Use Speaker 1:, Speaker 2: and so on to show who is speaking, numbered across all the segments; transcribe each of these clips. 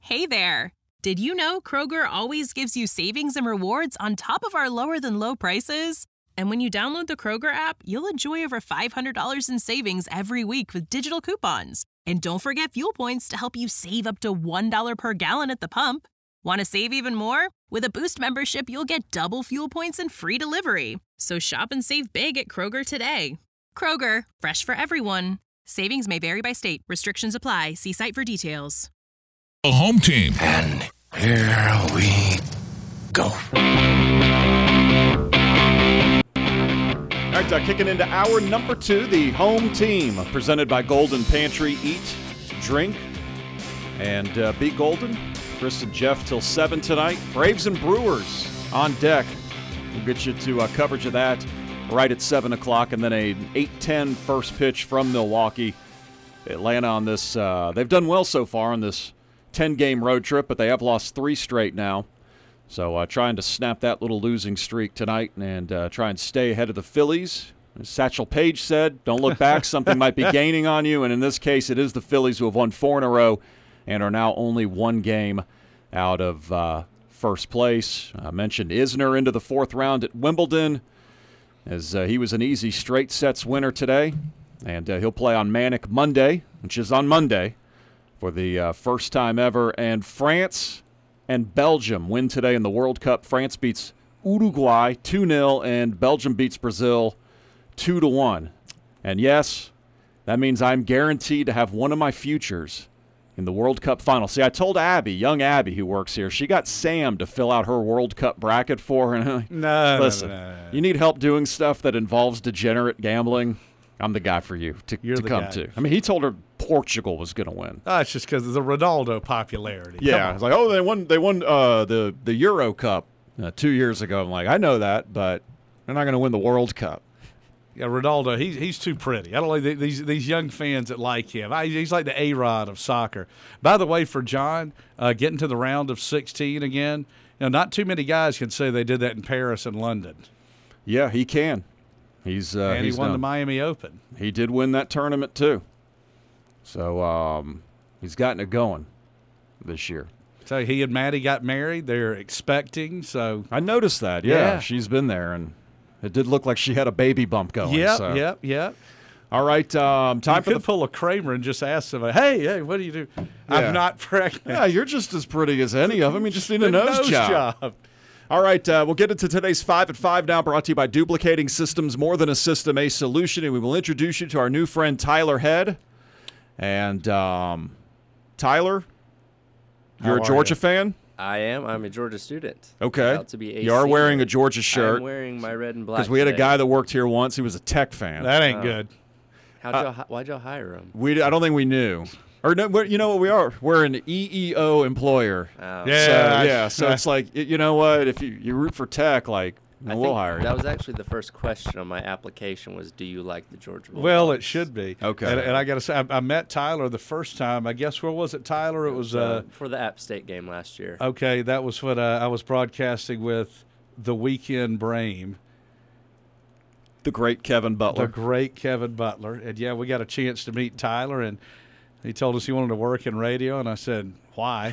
Speaker 1: Hey there! Did you know Kroger always gives you savings and rewards on top of our lower-than-low prices? And when you download the Kroger app, you'll enjoy over $500 in savings every week with digital coupons. And don't forget fuel points to help you save up to $1 per gallon at the pump. Want to save even more? With a Boost membership, you'll get double fuel points and free delivery. So shop and save big at Kroger today. Kroger, fresh for everyone. Savings may vary by state. Restrictions apply. See site for details.
Speaker 2: The home team.
Speaker 3: And here we go.
Speaker 4: All right, kicking into hour number 2, the home team, presented by Golden Pantry. Eat, drink, and be golden. Chris and Jeff till 7 tonight. Braves and Brewers on deck. We'll get you to coverage of that right at 7 o'clock, and then an 8:10 first pitch from Milwaukee. Atlanta on this. They've done well so far on this 10-game road trip, but they have lost 3 straight now. So trying to snap that little losing streak tonight and try and stay ahead of the Phillies. As Satchel Paige said, don't look back. Something might be gaining on you. And in this case, it is the Phillies who have won 4 in a row and are now only 1 game out of first place. I mentioned Isner into the 4th round at Wimbledon, as he was an easy straight sets winner today. And he'll play on Manic Monday, which is on Monday, for the first time ever. And France and Belgium win today in the World Cup. France beats Uruguay 2-0, and Belgium beats Brazil 2-1. And yes, that means I'm guaranteed to have one of my futures in the World Cup final. See, I told Abby, young Abby who works here, she got Sam to fill out her World Cup bracket for her. Listen, you need help doing stuff that involves degenerate gambling, I'm the guy for you to come
Speaker 5: guy.
Speaker 4: to. I mean, he told her Portugal was going to win.
Speaker 5: Oh, it's just because of the Ronaldo popularity.
Speaker 4: Yeah, it's like, oh, they won the Euro Cup 2 years ago. I'm like, I know that, but they're not going to win the World Cup.
Speaker 5: Yeah, Ronaldo, he's too pretty. I don't like these young fans that like him. He's like the A-Rod of soccer. By the way, for John, getting to the round of 16 again, not too many guys can say they did that in Paris and London.
Speaker 4: Yeah, he can. And
Speaker 5: he won the Miami Open.
Speaker 4: He did win that tournament too. So he's gotten it going this year.
Speaker 5: So he and Maddie got married. They're expecting. So
Speaker 4: I noticed that. Yeah. She's been there, and it did look like she had a baby bump going.
Speaker 5: Yep.
Speaker 4: All right, time for the
Speaker 5: pull a Kramer and just ask somebody, hey, what do you do? Yeah. I'm not pregnant.
Speaker 4: Yeah, you're just as pretty as any of them. You just need a nose job. All right, we'll get into today's 5 at 5 now, brought to you by Duplicating Systems, more than a system, a solution. And we will introduce you to our new friend, Tyler Head. And Tyler, you're a Georgia fan?
Speaker 6: I am. I'm a Georgia student.
Speaker 4: Okay.
Speaker 6: About to be a
Speaker 4: you are
Speaker 6: senior.
Speaker 4: wearing a Georgia shirt.
Speaker 6: I'm wearing my red and black.
Speaker 4: Because we had a guy that worked here once. He was a Tech fan.
Speaker 5: That ain't good.
Speaker 6: Why'd y'all hire him?
Speaker 4: I don't think we knew. Or no, you know what we are? We're an EEO employer.
Speaker 6: Oh.
Speaker 4: So it's like, you know what? If you root for Tech, we'll hire you.
Speaker 6: That was actually the first question on my application was, do you like the Georgia Bulldogs?
Speaker 5: Well, it should be.
Speaker 4: Okay.
Speaker 5: And I got to say, I met Tyler the first time. I guess, where was it, Tyler? It was
Speaker 6: for the App State game last year.
Speaker 5: Okay, that was what I was broadcasting with the Weekend Brame.
Speaker 4: The great Kevin Butler.
Speaker 5: And, yeah, we got a chance to meet Tyler, and he told us he wanted to work in radio, and I said, why?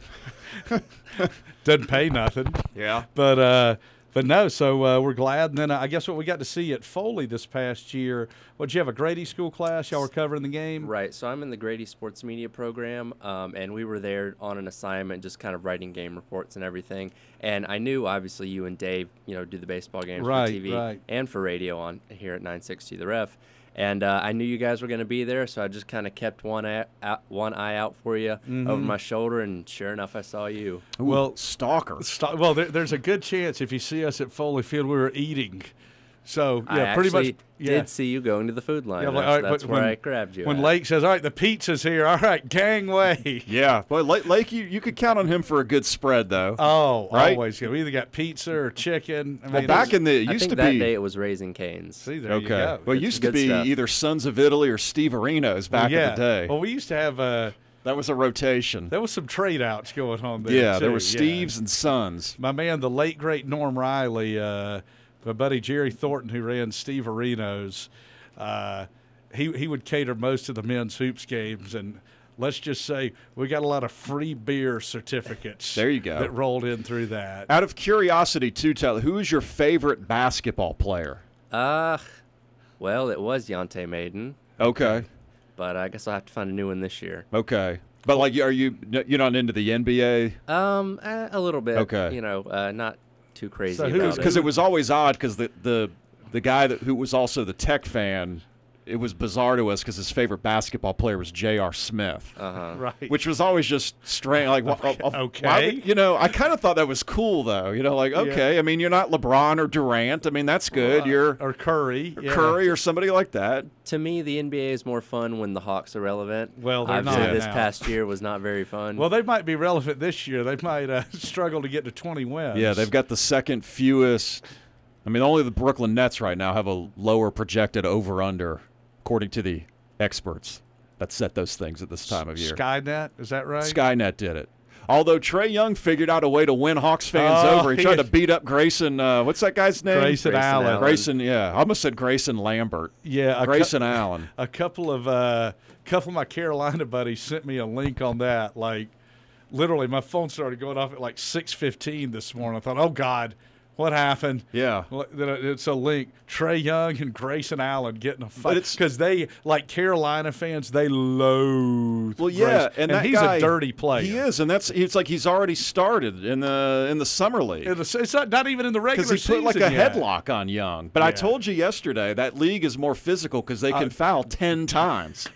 Speaker 5: Doesn't pay nothing.
Speaker 4: Yeah.
Speaker 5: But no, so we're glad. And then I guess what we got to see at Foley this past year, did you have a Grady School class? Y'all were covering the game?
Speaker 6: Right. So I'm in the Grady Sports Media program, and we were there on an assignment just kind of writing game reports and everything. And I knew, obviously, you and Dave, do the baseball games for TV and for radio on here at 960 The Ref. And I knew you guys were going to be there, so I just kind of kept one eye out for you over my shoulder, and sure enough, I saw you.
Speaker 4: Ooh, well, stalker.
Speaker 5: Well, there's a good chance if you see us at Foley Field, we were eating. So, yeah, pretty much.
Speaker 6: I did see you going to the food line.
Speaker 5: Yeah,
Speaker 6: that's where I grabbed you.
Speaker 5: When Lake says, all right, the pizza's here. All right, gangway.
Speaker 4: Yeah. Well, Lake, you could count on him for a good spread, though.
Speaker 5: Oh,
Speaker 4: right?
Speaker 5: Always. We either got pizza or chicken.
Speaker 4: I mean, back in the – used to be –
Speaker 6: that day it was Raising Cane's.
Speaker 5: See, there you go.
Speaker 4: Well, it used to be either Sons of Italy or Steve Arenas back in the day.
Speaker 5: Well, we used to have
Speaker 4: that was a rotation.
Speaker 5: There was some trade-outs going on there,
Speaker 4: Yeah,
Speaker 5: too.
Speaker 4: there were Steves and Sons.
Speaker 5: My man, the late, great Norm Riley, my buddy Jerry Thornton, who ran Steve Arenos, he would cater most of the men's hoops games, and let's just say we got a lot of free beer certificates.
Speaker 4: There you go.
Speaker 5: That rolled in through that.
Speaker 4: Out of curiosity, too, Tyler, who is your favorite basketball player?
Speaker 6: Well, it was Yonte Maiden.
Speaker 4: Okay.
Speaker 6: But I guess I'll have to find a new one this year.
Speaker 4: Okay. But, like, you're not into the NBA?
Speaker 6: A little bit.
Speaker 4: Okay.
Speaker 6: Not too crazy
Speaker 5: So
Speaker 6: about it.
Speaker 4: Because it was always odd because the guy who was also the Tech fan, it was bizarre to us because his favorite basketball player was J.R. Smith.
Speaker 5: Right.
Speaker 4: Which was always just strange. Like,
Speaker 5: okay.
Speaker 4: I kind of thought that was cool, though. Okay, yeah. I mean, you're not LeBron or Durant. I mean, that's good. You're
Speaker 5: or Curry.
Speaker 4: Curry or somebody like that.
Speaker 6: To me, the NBA is more fun when the Hawks are relevant.
Speaker 5: Well, they're
Speaker 6: Obviously,
Speaker 5: not
Speaker 6: this
Speaker 5: now.
Speaker 6: past year was not very fun.
Speaker 5: Well, they might be relevant this year. They might struggle to get to 20 wins.
Speaker 4: Yeah, they've got the second fewest. I mean, only the Brooklyn Nets right now have a lower projected over-under, according to the experts that set those things at this time of year.
Speaker 5: Skynet, is that right?
Speaker 4: Skynet did it. Although Trae Young figured out a way to win Hawks fans over. He tried to beat up Grayson. What's that guy's name?
Speaker 5: Grayson Allen.
Speaker 4: Grayson, yeah. I almost said Grayson Lambert.
Speaker 5: Yeah,
Speaker 4: Grayson Allen.
Speaker 5: A couple of my Carolina buddies sent me a link on that. Like, literally, my phone started going off at like 6:15 this morning. I thought, oh God, what happened?
Speaker 4: Yeah.
Speaker 5: Well, it's a link. Trae Young and Grayson Allen getting a fight because they, like Carolina fans, they loathe.
Speaker 4: Well, yeah,
Speaker 5: Grayson.
Speaker 4: and
Speaker 5: he's
Speaker 4: guy,
Speaker 5: a dirty player.
Speaker 4: He is, and it's like he's already started in the summer league.
Speaker 5: It's not even in the regular
Speaker 4: because he
Speaker 5: season
Speaker 4: put like a
Speaker 5: yet.
Speaker 4: headlock on Young. But I told you yesterday that league is more physical because they can foul 10 times.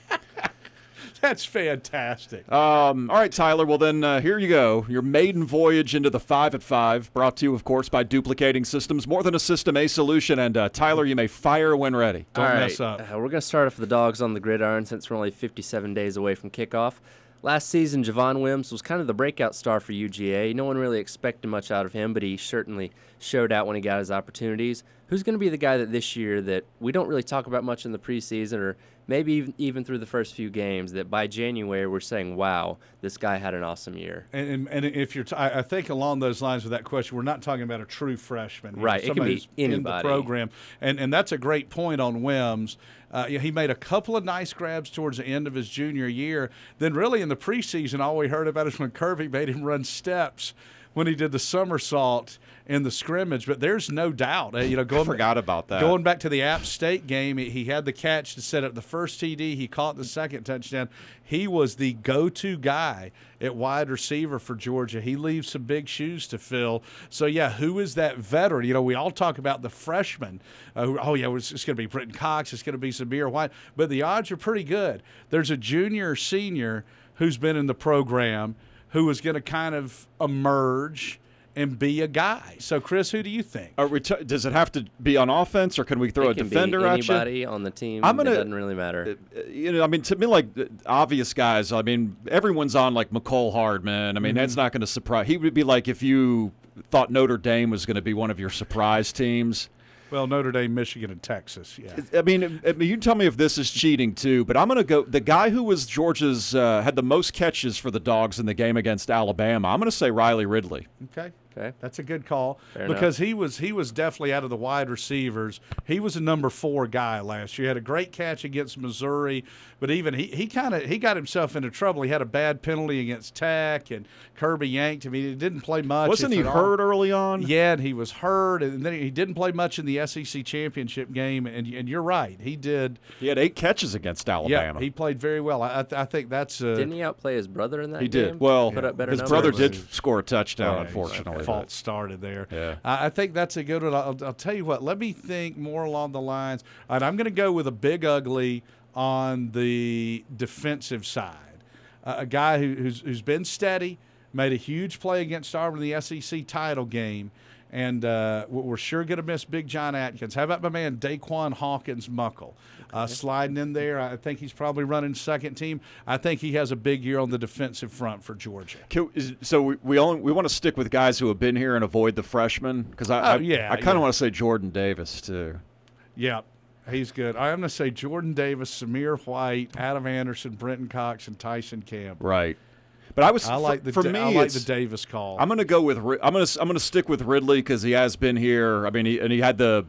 Speaker 5: That's fantastic.
Speaker 4: All right, Tyler. Well, then here you go. Your maiden voyage into the 5 at 5, brought to you, of course, by Duplicating Systems. More than a system, a solution. And Tyler, you may fire when ready.
Speaker 5: Don't mess up.
Speaker 6: We're going to start off with the Dogs on the gridiron since we're only 57 days away from kickoff. Last season, Javon Wims was kind of the breakout star for UGA. No one really expected much out of him, but he certainly showed out when he got his opportunities. Who's going to be the guy that this year that we don't really talk about much in the preseason or maybe even through the first few games that by January we're saying, wow, this guy had an awesome year?
Speaker 5: And if you're, I think along those lines with that question, we're not talking about a true freshman.
Speaker 6: Right, it can be anybody
Speaker 5: in the program, and that's a great point on Wims. He made a couple of nice grabs towards the end of his junior year. Then really in the preseason, all we heard about is when Kirby made him run steps when he did the somersault in the scrimmage. But there's no doubt.
Speaker 4: I forgot about that.
Speaker 5: Going back to the App State game, he had the catch to set up the first TD. He caught the second touchdown. He was the go-to guy at wide receiver for Georgia. He leaves some big shoes to fill. So, yeah, who is that veteran? We all talk about the freshmen. It's going to be Britton Cox. It's going to be Zamir White. But the odds are pretty good. There's a junior or senior who's been in the program who is going to kind of emerge and be a guy. So, Chris, who do you think?
Speaker 4: Does it have to be on offense, or can we throw a defender at you?
Speaker 6: Anybody on the team. It doesn't really matter.
Speaker 4: To me, like obvious guys. I mean, everyone's on like McCole Hardman. I mean, that's not going to surprise. He would be like if you thought Notre Dame was going to be one of your surprise teams.
Speaker 5: Well, Notre Dame, Michigan, and Texas, yeah.
Speaker 4: I mean, you tell me if this is cheating, too, but I'm going to go – the guy who was Georgia's had the most catches for the Dogs in the game against Alabama, I'm going to say Riley Ridley.
Speaker 5: Okay. That's a good call.
Speaker 6: Fair
Speaker 5: because
Speaker 6: enough.
Speaker 5: he was definitely out of the wide receivers. He was a number 4 guy last year. He had a great catch against Missouri, but even he got himself into trouble. He had a bad penalty against Tech, and Kirby yanked him. He didn't play much.
Speaker 4: Wasn't he hurt early on?
Speaker 5: Yeah, and he was hurt, and then he didn't play much in the SEC championship game. And you're right, he did.
Speaker 4: He had 8 catches against Alabama.
Speaker 5: Yeah, he played very well. I think that's.
Speaker 6: Didn't he outplay his brother in that game?
Speaker 4: He did. Well,
Speaker 6: Put up better
Speaker 4: his
Speaker 6: numbers?
Speaker 4: brother did score a touchdown, unfortunately.
Speaker 5: Fault started there.
Speaker 4: Yeah.
Speaker 5: I think that's a good one. I'll tell you what. Let me think more along the lines. All right, I'm going to go with a big ugly on the defensive side. A guy who's been steady, made a huge play against Auburn in the SEC title game, and we're sure going to miss Big John Atkins. How about my man Daquan Hawkins-Muckle? Sliding in there. I think he's probably running second team. I think he has a big year on the defensive front for Georgia.
Speaker 4: So we want to stick with guys who have been here and avoid the freshmen? Because I kind of want to say Jordan Davis, too.
Speaker 5: Yeah. He's good. I'm going to say Jordan Davis, Zamir White, Adam Anderson, Brenton Cox, and Tyson Campbell.
Speaker 4: Right. But I like the
Speaker 5: Davis call.
Speaker 4: I'm going to go with I'm going to stick with Ridley because he has been here. I mean, he had the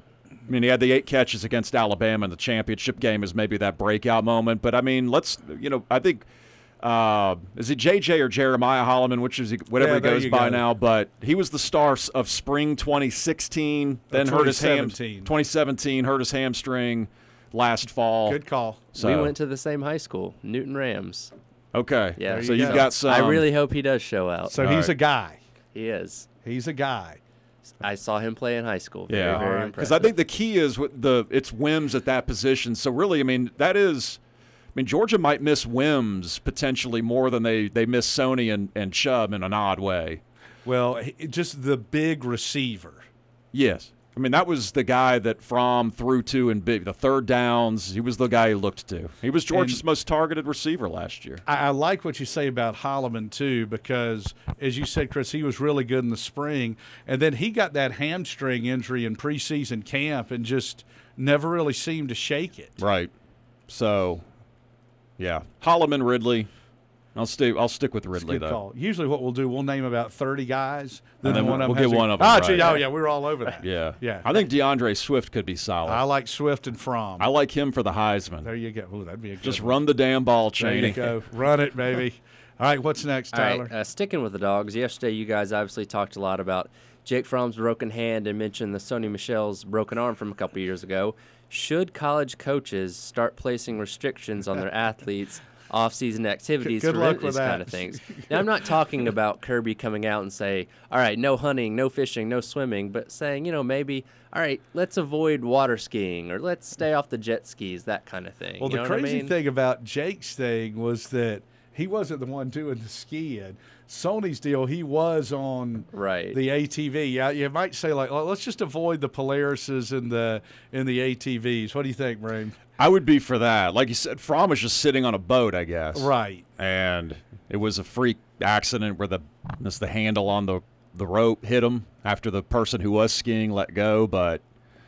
Speaker 4: 8 catches against Alabama in the championship game as maybe that breakout moment. But I mean, I think Is it JJ or Jeremiah Holloman, which is whatever he goes by now? But he was the star of spring 2016. Then hurt his 2017 hurt his hamstring last fall.
Speaker 5: Good call.
Speaker 6: So, we went to the same high school, Newton Rams.
Speaker 4: Okay.
Speaker 6: Yeah.
Speaker 4: So you've got some.
Speaker 6: I really hope he does show out.
Speaker 5: So he's a guy.
Speaker 6: He is.
Speaker 5: He's a guy.
Speaker 6: I saw him play in high school. Very
Speaker 4: impressive.
Speaker 6: Because
Speaker 4: I think the key is it's Wims at that position. So really, I mean, Georgia might miss Wims potentially more than they miss Sony and Chubb in an odd way.
Speaker 5: Well, just the big receiver.
Speaker 4: Yes. I mean, that was the guy that Fromm threw to in the third downs. He was the guy he looked to. He was Georgia's most targeted receiver last year.
Speaker 5: I like what you say about Holloman, too, because, as you said, Chris, he was really good in the spring. And then he got that hamstring injury in preseason camp and just never really seemed to shake it.
Speaker 4: Right. So, yeah. Holloman, Ridley. I'll stick with Ridley, though.
Speaker 5: Call. Usually what we'll do, we'll name about 30 guys.
Speaker 4: Then we'll get one of them
Speaker 5: right.
Speaker 4: right.
Speaker 5: Oh, yeah, we were all over that.
Speaker 4: Yeah. I think DeAndre Swift could be solid.
Speaker 5: I like Swift and Fromm.
Speaker 4: I like him for the Heisman.
Speaker 5: There you go. Ooh, that'd be a good
Speaker 4: Just
Speaker 5: one.
Speaker 4: Run the damn ball, Chaney.
Speaker 5: There you go. Run it, baby. All right, what's next, Tyler?
Speaker 6: All right, sticking with the Dogs, yesterday you guys obviously talked a lot about Jake Fromm's broken hand and mentioned the Sony Michel's broken arm from a couple years ago. Should college coaches start placing restrictions on their athletes' off-season activities to prevent these kind of things? Now, I'm not talking about Kirby coming out and say, all right, no hunting, no fishing, no swimming, but saying, maybe, all right, let's avoid water skiing or let's stay off the jet skis, that kind of thing.
Speaker 5: Well, the crazy thing about Jake's thing was that he wasn't the one doing the skiing. Sony's deal, he was on the ATV. Yeah, you might say, like, let's just avoid the Polarises and the ATVs. What do you think, Brain?
Speaker 4: I would be for that. Like you said, Fromm was just sitting on a boat, I guess.
Speaker 5: Right.
Speaker 4: And it was a freak accident where the handle on the rope hit him after the person who was skiing let go. But,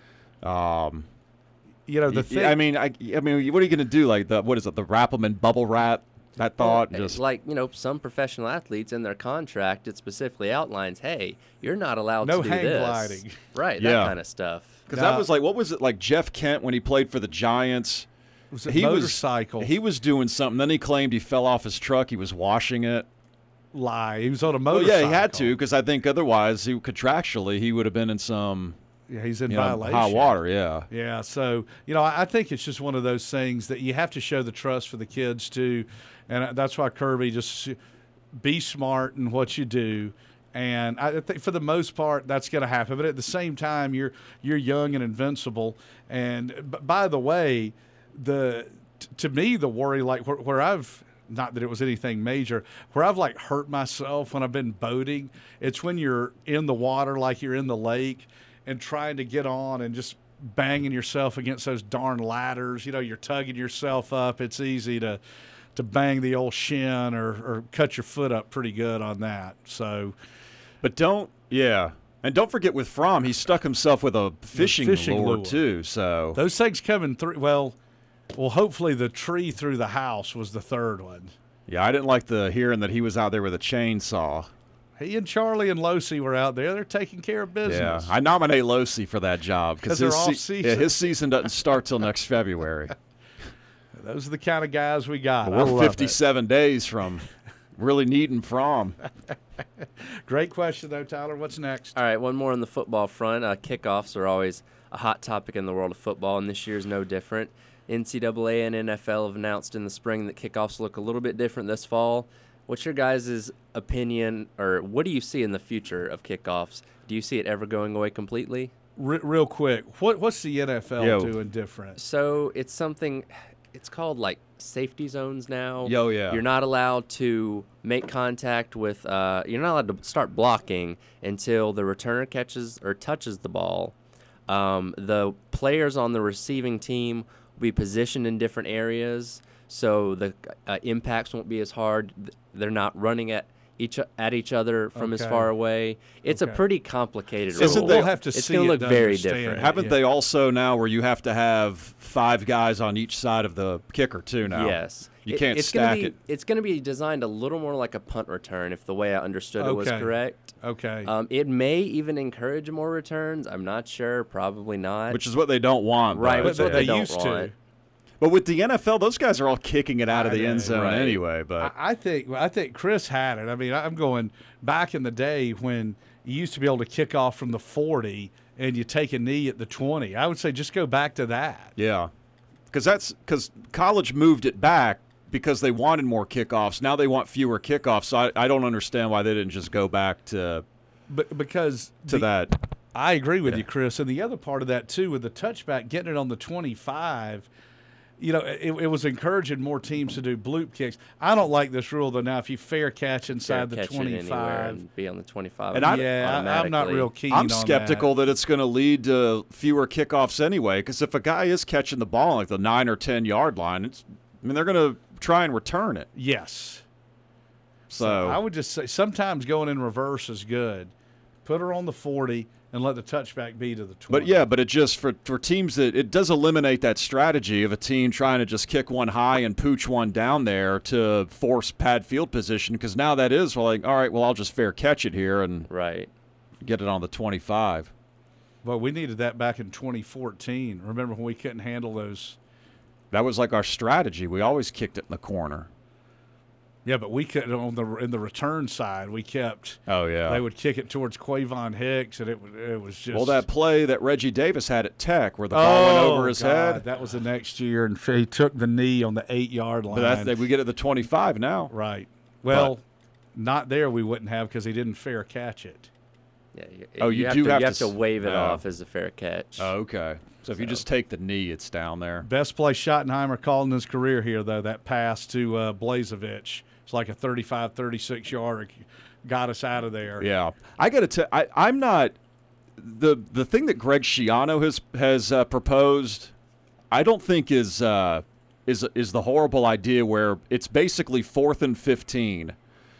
Speaker 5: the thing.
Speaker 4: I mean, what are you going to do? Like the Rappelman bubble wrap? That thought just
Speaker 6: like some professional athletes in their contract, it specifically outlines, hey, you're not allowed to do
Speaker 5: hang
Speaker 6: this.
Speaker 5: gliding.
Speaker 6: Right, that kind of stuff.
Speaker 4: Because that was like, what was it, like Jeff Kent when he played for the Giants?
Speaker 5: Was it motorcycle?
Speaker 4: He was doing something. Then he claimed he fell off his truck. He was washing it.
Speaker 5: Lie. He was on a motorcycle.
Speaker 4: Well, yeah, he had to, because I think otherwise, contractually, he would have been in some
Speaker 5: he's in violation.
Speaker 4: Hot water, yeah.
Speaker 5: Yeah, so, I think it's just one of those things that you have to show the trust for the kids, too. And that's why Kirby, just be smart in what you do. And I think for the most part, that's going to happen. But at the same time, you're young and invincible. And by the way, to me, the worry, like where I've – not that it was anything major, where I've like hurt myself when I've been boating, it's when you're in the water like you're in the lake and trying to get on and just banging yourself against those darn ladders. You're tugging yourself up. It's easy to bang the old shin or cut your foot up pretty good on that. So,
Speaker 4: but don't forget with Fromm, he stuck himself with a fishing lure too. So
Speaker 5: those things coming through. Well, hopefully the tree through the house was the third one.
Speaker 4: Yeah, I didn't like hearing that he was out there with a chainsaw.
Speaker 5: He and Charlie and Losi were out there. They're taking care of business.
Speaker 4: Yeah, I nominate Losi for that job because
Speaker 5: they're off season.
Speaker 4: His season doesn't start till next February.
Speaker 5: Those are the kind of guys we got.
Speaker 4: We're 57 days from really needing Fromm.
Speaker 5: Great question, though, Tyler. What's next?
Speaker 6: All right, one more on the football front. Kickoffs are always a hot topic in the world of football, and this year's no different. NCAA and NFL have announced in the spring that kickoffs look a little bit different this fall. What's your guys' opinion, or what do you see in the future of kickoffs? Do you see it ever going away completely?
Speaker 5: Real quick, what's the NFL doing different?
Speaker 6: So it's something – it's called like safety zones now.
Speaker 4: Yeah.
Speaker 6: You're not allowed to make contact with you're not allowed to start blocking until the returner catches or touches the ball. The players on the receiving team will be positioned in different areas, so the impacts won't be as hard. They're not running at each other from as far away. It's a pretty complicated rule.
Speaker 5: We'll have to
Speaker 6: it's
Speaker 5: see
Speaker 6: going to
Speaker 5: it
Speaker 6: look
Speaker 5: to
Speaker 6: very
Speaker 5: understand.
Speaker 6: different.
Speaker 4: Haven't they also now where you have to have 5 guys on each side of the kicker too now?
Speaker 6: Yes.
Speaker 4: You can't stack it.
Speaker 6: It's going to be designed a little more like a punt return if the way I understood it was correct.
Speaker 5: Okay.
Speaker 6: It may even encourage more returns. I'm not sure. Probably not.
Speaker 4: Which is what they don't want.
Speaker 6: Right.
Speaker 5: But
Speaker 6: Which
Speaker 5: they
Speaker 6: don't
Speaker 5: used
Speaker 6: want.
Speaker 5: to.
Speaker 4: But with the NFL, those guys are all kicking it out of the end zone anyway. But
Speaker 5: I think Chris had it. I mean, I'm going back in the day when you used to be able to kick off from the 40 and you take a knee at the 20. I would say just go back to that.
Speaker 4: Yeah, because college moved it back because they wanted more kickoffs. Now they want fewer kickoffs. So I don't understand why they didn't just go back to that.
Speaker 5: I agree with you, Chris. And the other part of that, too, with the touchback, getting it on the 25, it was encouraging more teams to do bloop kicks. I don't like this rule, though, now, if you fair catch inside the 25.
Speaker 6: And be on the 25.
Speaker 4: And
Speaker 5: I'm not real keen on that.
Speaker 4: I'm skeptical that it's going to lead to fewer kickoffs anyway, because if a guy is catching the ball like the 9 or 10-yard line, they're going to try and return it.
Speaker 5: Yes.
Speaker 4: So
Speaker 5: I would just say sometimes going in reverse is good. Put her on the 40 and let the touchback be to the 20.
Speaker 4: But it just for teams that it does eliminate that strategy of a team trying to just kick one high and pooch one down there to force pad field position, because now that is all right, well, I'll just fair catch it here and get it on the 25.
Speaker 5: Well, we needed that back in 2014. Remember when we couldn't handle those?
Speaker 4: That was like our strategy. We always kicked it in the corner.
Speaker 5: Yeah, but we kept in the return side. We kept.
Speaker 4: Oh yeah.
Speaker 5: They would kick it towards Quavon Hicks, and it was just.
Speaker 4: That play that Reggie Davis had at Tech, where the ball went over his head.
Speaker 5: That was the next year, and he took the knee on the 8-yard line.
Speaker 4: But we get at the 25 now.
Speaker 5: Right. Well, not there. We wouldn't have because he didn't fair catch it.
Speaker 6: Yeah. You have to wave it off as a fair catch.
Speaker 4: Oh, okay. So if you just take the knee, it's down there.
Speaker 5: Best play Schottenheimer called in his career here, though, that pass to Blazevich. It's like a 35, 36-yarder, got us out of there.
Speaker 4: Yeah. I got to tell I'm not – the thing that Greg Schiano has proposed, I don't think is the horrible idea where it's basically 4th and 15.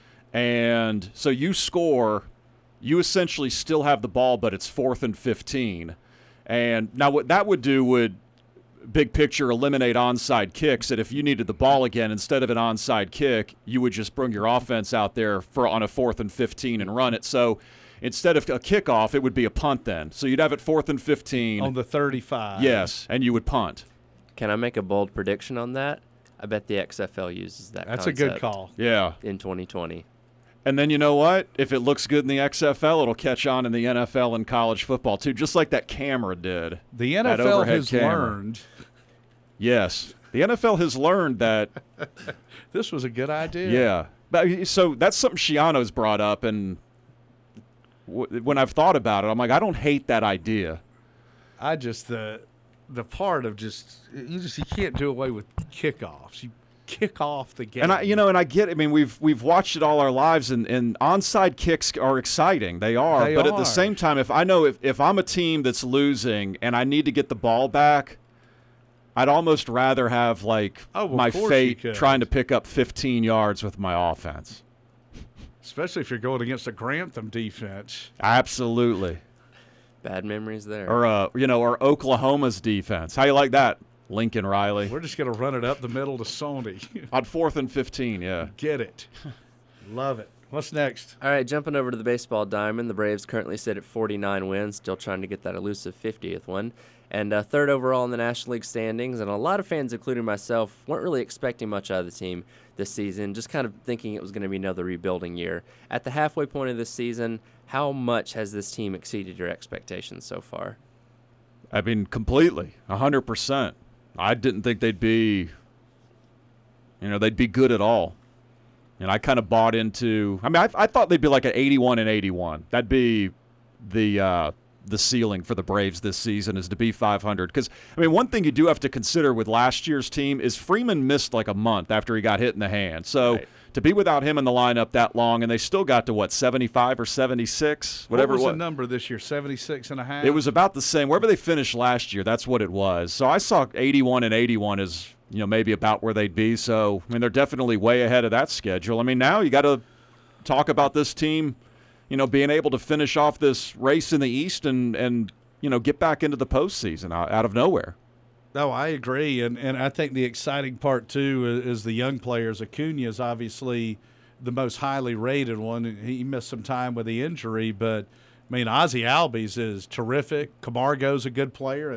Speaker 4: And so you score, you essentially still have the ball, but it's 4th and 15. And now what that would do would – big picture, eliminate onside kicks, that if you needed the ball again, instead of an onside kick, you would just bring your offense out there on a 4th and 15 and run it. So instead of a kickoff, it would be a punt then. So you'd have it 4th and 15.
Speaker 5: On the 35.
Speaker 4: Yes, and you would punt.
Speaker 6: Can I make a bold prediction on that? I bet the XFL uses that
Speaker 5: That's
Speaker 6: concept.
Speaker 5: A good call.
Speaker 4: Yeah.
Speaker 6: In 2020.
Speaker 4: And then you know what? If it looks good in the XFL, it'll catch on in the NFL and college football too, just like that camera did.
Speaker 5: The NFL has learned.
Speaker 4: Yes. The NFL has learned that.
Speaker 5: This was a good idea.
Speaker 4: Yeah. But, so that's something Schiano's brought up, and when I've thought about it, I'm like, I don't hate that idea.
Speaker 5: I just, the part of you can't do away with kickoffs. You kick off the game.
Speaker 4: And I get it. I mean, we've watched it all our lives, and onside kicks are exciting. They are. At the same time, if I'm a team that's losing and I need to get the ball back, I'd almost rather have my fate trying to pick up 15 yards with my offense.
Speaker 5: Especially if you're going against a Grantham defense.
Speaker 4: Absolutely.
Speaker 6: Bad memories there.
Speaker 4: Or Oklahoma's defense. How you like that? Lincoln Riley.
Speaker 5: We're just going to run it up the middle to Sony.
Speaker 4: On 4th and 15, yeah.
Speaker 5: Get it. Love it. What's next?
Speaker 6: All right, jumping over to the baseball diamond. The Braves currently sit at 49 wins, still trying to get that elusive 50th one. And third overall in the National League standings. And a lot of fans, including myself, weren't really expecting much out of the team this season, just kind of thinking it was going to be another rebuilding year. At the halfway point of this season, how much has this team exceeded your expectations so far?
Speaker 4: I mean, completely, 100%. I didn't think they'd be good at all. And I kind of bought into – I mean, I thought they'd be like an 81-81. That'd be the ceiling for the Braves this season, is to be 500. Because, I mean, one thing you do have to consider with last year's team is Freeman missed like a month after he got hit in the hand. So to be without him in the lineup that long, and they still got to, 75 or 76? Whatever.
Speaker 5: What was the number this year, 76.5?
Speaker 4: It was about the same. Wherever they finished last year, that's what it was. So I saw 81-81 as – maybe about where they'd be. So, I mean, they're definitely way ahead of that schedule. I mean, now you got to talk about this team, being able to finish off this race in the East and get back into the postseason out of nowhere.
Speaker 5: No, I agree. And I think the exciting part, too, is the young players. Acuna is obviously the most highly rated one. He missed some time with the injury, but, I mean, Ozzie Albies is terrific. Camargo's a good player, and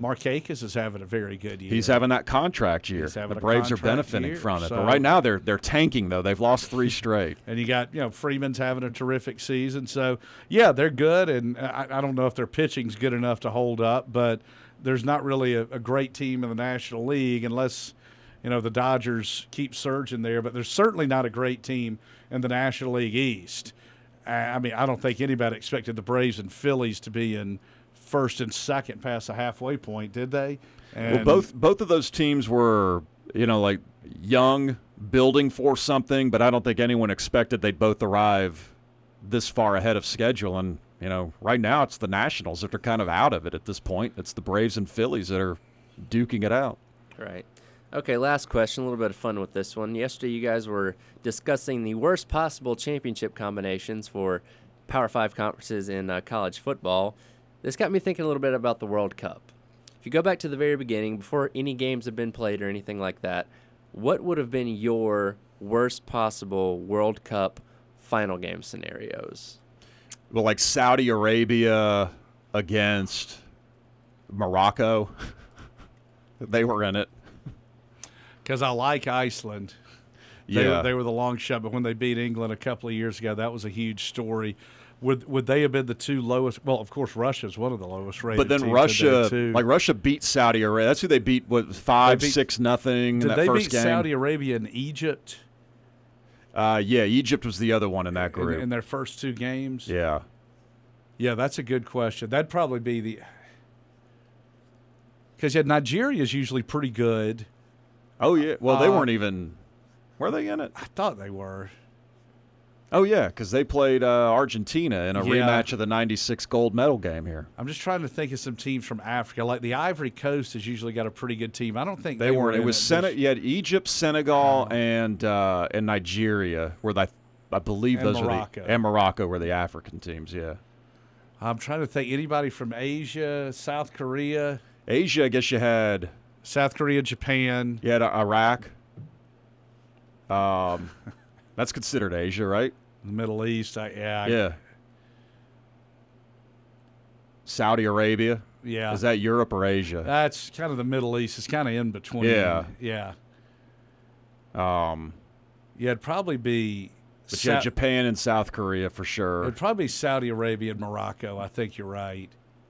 Speaker 5: Markakis is having a very good year.
Speaker 4: He's having that contract year. The Braves are benefiting from it. But right now they're tanking, though. They've lost 3 straight.
Speaker 5: And you got, Freeman's having a terrific season. So, yeah, they're good. And I don't know if their pitching's good enough to hold up, but there's not really a great team in the National League unless, the Dodgers keep surging there. But there's certainly not a great team in the National League East. I don't think anybody expected the Braves and Phillies to be in first and second past the halfway point, did they? And
Speaker 4: both of those teams were, like young, building for something, but I don't think anyone expected they'd both arrive this far ahead of schedule. And, right now it's the Nationals that are kind of out of it at this point. It's the Braves and Phillies that are duking it out.
Speaker 6: Right. Okay, last question, a little bit of fun with this one. Yesterday you guys were discussing the worst possible championship combinations for Power 5 conferences in college football. This got me thinking a little bit about the World Cup. If you go back to the very beginning, before any games have been played or anything like that, what would have been your worst possible World Cup final game scenarios?
Speaker 4: Well, like Saudi Arabia against Morocco. They were in it.
Speaker 5: Because I like Iceland.
Speaker 4: Yeah.
Speaker 5: They were the long shot, but when they beat England a couple of years ago, that was a huge story. Would they have been the 2 lowest? Well, of course, Russia's one of the lowest rated.
Speaker 4: But then
Speaker 5: teams
Speaker 4: Russia beat Saudi Arabia. That's who they beat. 5-6 nothing in that first game.
Speaker 5: Did they beat Saudi Arabia and Egypt?
Speaker 4: Yeah, Egypt was the other one in that group.
Speaker 5: In their first 2 games.
Speaker 4: Yeah.
Speaker 5: Yeah, that's a good question. That'd probably be because Nigeria is usually pretty good.
Speaker 4: Oh yeah. Well, they weren't even. Were they in it?
Speaker 5: I thought they were.
Speaker 4: Oh, yeah, because they played Argentina in a rematch of the 96 gold medal game here.
Speaker 5: I'm just trying to think of some teams from Africa. Like the Ivory Coast has usually got a pretty good team. I don't think
Speaker 4: they weren't. It was you had Egypt, Senegal, and Nigeria, where I believe those
Speaker 5: Morocco.
Speaker 4: and Morocco were the African teams, yeah.
Speaker 5: I'm trying to think. Anybody from Asia, South Korea?
Speaker 4: Asia, I guess you had
Speaker 5: South Korea, Japan.
Speaker 4: You had Iraq. That's considered Asia, right?
Speaker 5: The Middle East,
Speaker 4: yeah. Saudi Arabia.
Speaker 5: Yeah.
Speaker 4: Is that Europe or Asia?
Speaker 5: That's kind of the Middle East. It's kind of in between.
Speaker 4: Yeah.
Speaker 5: Yeah. It'd probably be.
Speaker 4: But you had Japan and South Korea for sure.
Speaker 5: It'd probably be Saudi Arabia and Morocco. I think you're right.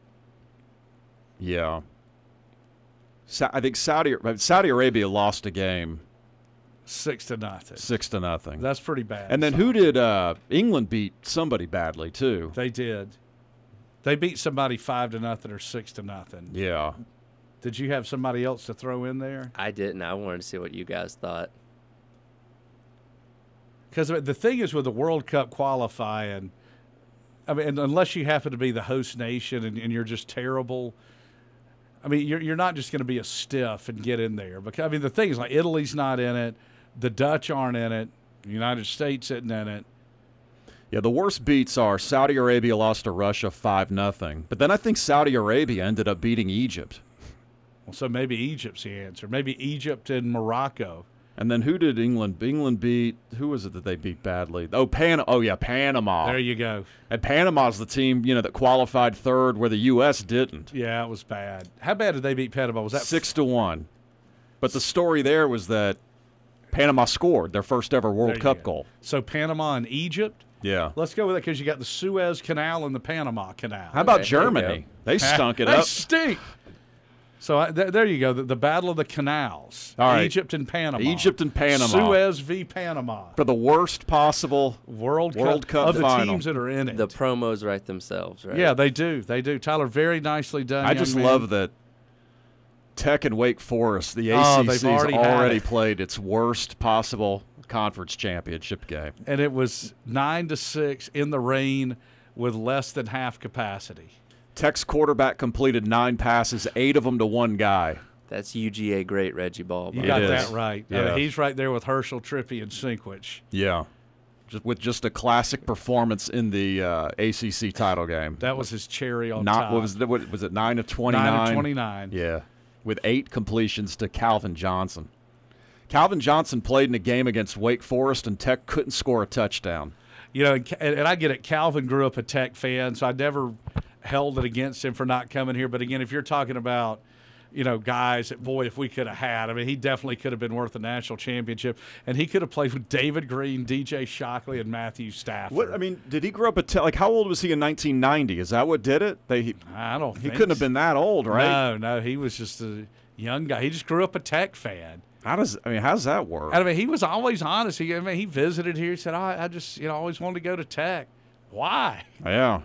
Speaker 4: Yeah. I think Saudi Arabia lost a game.
Speaker 5: 6-0.
Speaker 4: 6-0.
Speaker 5: That's pretty bad.
Speaker 4: And then who did England beat somebody badly too?
Speaker 5: They did. They beat somebody 5-0 or 6-0.
Speaker 4: Yeah.
Speaker 5: Did you have somebody else to throw in there?
Speaker 6: I didn't. I wanted to see what you guys thought.
Speaker 5: Because the thing is with the World Cup qualifying, unless you happen to be the host nation and you're just terrible, you're not just going to be a stiff and get in there. Because the thing is, like, Italy's not in it. The Dutch aren't in it. The United States isn't in it.
Speaker 4: Yeah, the worst beats are Saudi Arabia lost to Russia 5-0. But then I think Saudi Arabia ended up beating Egypt.
Speaker 5: Well, so maybe Egypt's the answer. Maybe Egypt and Morocco.
Speaker 4: And then who did England? England beat – who was it that they beat badly? Panama.
Speaker 5: There you go.
Speaker 4: And Panama's the team, that qualified third where the U.S. didn't.
Speaker 5: Yeah, it was bad. How bad did they beat Panama? Was that
Speaker 4: 6-1? But the story there was that Panama scored their first ever World Cup goal.
Speaker 5: So Panama and Egypt?
Speaker 4: Yeah.
Speaker 5: Let's go with it because you got the Suez Canal and the Panama Canal.
Speaker 4: How about Germany? They stunk it up.
Speaker 5: They stink. So there you go, the Battle of the Canals.
Speaker 4: All right.
Speaker 5: Egypt and Panama.
Speaker 4: Suez
Speaker 5: v. Panama.
Speaker 4: For the worst possible
Speaker 5: World Cup
Speaker 4: of
Speaker 5: final.
Speaker 4: The
Speaker 5: teams that are in it.
Speaker 6: The promos write themselves, right?
Speaker 5: Yeah, they do. Tyler, very nicely done.
Speaker 4: I just love that Tech and Wake Forest, the ACC's already played its worst possible conference championship game.
Speaker 5: And it was 9-6 in the rain with less than half capacity.
Speaker 4: Tech's quarterback completed 9 passes, 8 of them to one guy.
Speaker 6: That's UGA great Reggie Ball.
Speaker 5: You got that right.
Speaker 4: Yeah.
Speaker 5: He's right there with Herschel, Trippy, and Sinkwich.
Speaker 4: Yeah. With a classic performance in the ACC title game.
Speaker 5: That was his cherry on top.
Speaker 4: Was it 9 of 29?
Speaker 5: 9 of 29.
Speaker 4: Yeah. With 8 completions to Calvin Johnson. Calvin Johnson played in a game against Wake Forest, and Tech couldn't score a touchdown.
Speaker 5: And I get it. Calvin grew up a Tech fan, so I never held it against him for not coming here. But again, if you're talking about, guys that, boy, if we could have had. I mean, he definitely could have been worth a national championship, and he could have played with David Green, DJ Shockley, and Matthew Stafford.
Speaker 4: Did he grow up how old was he in 1990? Is that what did it?
Speaker 5: I don't think
Speaker 4: he couldn't have been that old, right?
Speaker 5: No, he was just a young guy. He just grew up a Tech fan.
Speaker 4: How does that work?
Speaker 5: I mean, he was always honest. He visited here. He said, I just always wanted to go to Tech. Why?
Speaker 4: Yeah.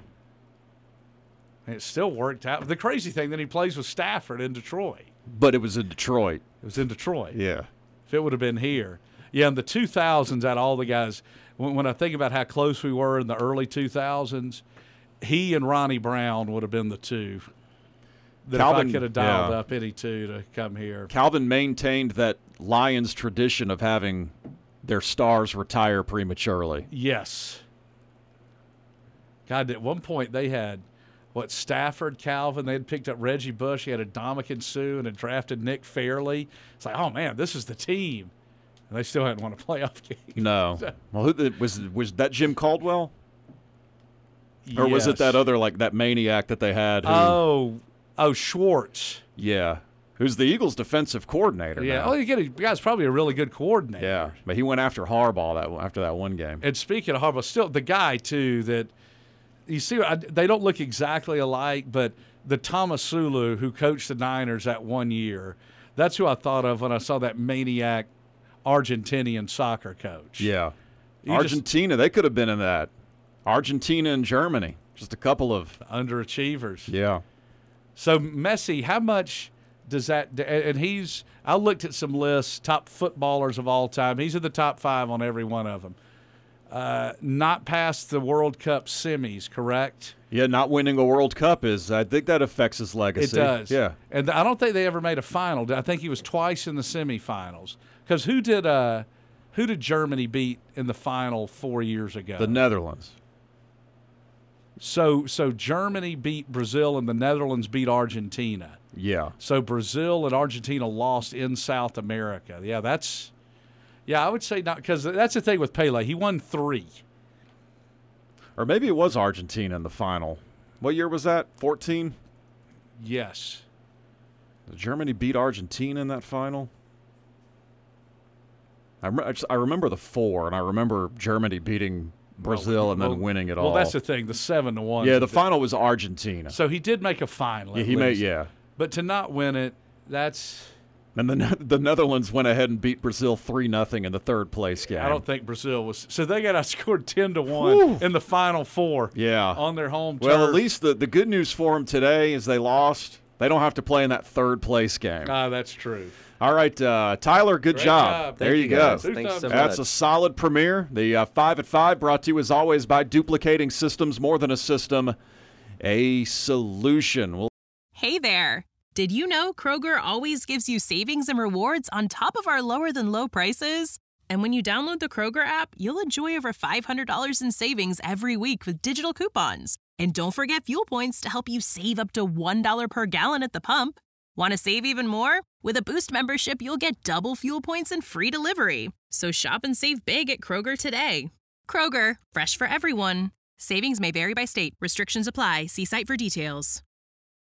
Speaker 5: And it still worked out. The crazy thing, then he plays with Stafford in Detroit.
Speaker 4: But it was in Detroit.
Speaker 5: It was in Detroit.
Speaker 4: Yeah.
Speaker 5: If it would have been here. Yeah, in the 2000s, out of all the guys, when I think about how close we were in the early 2000s, he and Ronnie Brown would have been the two that Calvin, if I could have dialed up any two to come here.
Speaker 4: Calvin maintained that Lions tradition of having their stars retire prematurely.
Speaker 5: Yes. God, at one point they had – Stafford, Calvin, they had picked up Reggie Bush. He had a Ndamukong Suh and had drafted Nick Fairley. It's like, oh, man, this is the team. And they still hadn't won a playoff game.
Speaker 4: No. Well, was that Jim Caldwell? Or was it that other, that maniac that they had?
Speaker 5: Schwartz.
Speaker 4: Yeah. Who's the Eagles' defensive coordinator
Speaker 5: Yeah.
Speaker 4: now.
Speaker 5: Oh, the guy's probably a really good coordinator.
Speaker 4: Yeah. But he went after Harbaugh after that one game.
Speaker 5: And speaking of Harbaugh, still the guy, too, that – you see, they don't look exactly alike, but the Tomasulu who coached the Niners that 1 year, that's who I thought of when I saw that maniac Argentinian soccer coach.
Speaker 4: Yeah. Argentina, they could have been in that. Argentina and Germany, just a couple of
Speaker 5: underachievers.
Speaker 4: Yeah.
Speaker 5: So Messi, how much does that – and I looked at some lists, top footballers of all time. He's in the top 5 on every one of them. Not past the World Cup semis, correct?
Speaker 4: Yeah, not winning a World Cup I think that affects his legacy.
Speaker 5: It does.
Speaker 4: Yeah.
Speaker 5: And I don't think they ever made a final. I think he was twice in the semifinals. Because who did Germany beat in the final 4 years ago?
Speaker 4: The Netherlands.
Speaker 5: So Germany beat Brazil and the Netherlands beat Argentina.
Speaker 4: Yeah.
Speaker 5: So Brazil and Argentina lost in South America. Yeah, I would say not, because that's the thing with Pele. He won 3.
Speaker 4: Or maybe it was Argentina in the final. What year was that? 14?
Speaker 5: Yes.
Speaker 4: Did Germany beat Argentina in that final? I remember the 4, and I remember Germany beating Brazil and then winning it all.
Speaker 5: Well, that's the thing, the 7-1.
Speaker 4: Yeah, the final was Argentina.
Speaker 5: So he did make a final.
Speaker 4: Yeah,
Speaker 5: But to not win it, that's...
Speaker 4: And the Netherlands went ahead and beat Brazil 3-0 in the third-place game.
Speaker 5: I don't think Brazil was – so they got outscored 10-1 in the Final 4 on their home turf.
Speaker 4: Well, at least the good news for them today is they lost. They don't have to play in that third-place game.
Speaker 5: That's true.
Speaker 4: All right, Tyler, good job. There you go.
Speaker 6: Thanks so much.
Speaker 4: That's a solid premiere. The 5 at 5 brought to you, as always, by Duplicating Systems, more than a system, a solution.
Speaker 1: Hey there. Did you know Kroger always gives you savings and rewards on top of our lower-than-low prices? And when you download the Kroger app, you'll enjoy over $500 in savings every week with digital coupons. And don't forget fuel points to help you save up to $1 per gallon at the pump. Want to save even more? With a Boost membership, you'll get double fuel points and free delivery. So shop and save big at Kroger today. Kroger, fresh for everyone. Savings may vary by state. Restrictions apply. See site for details.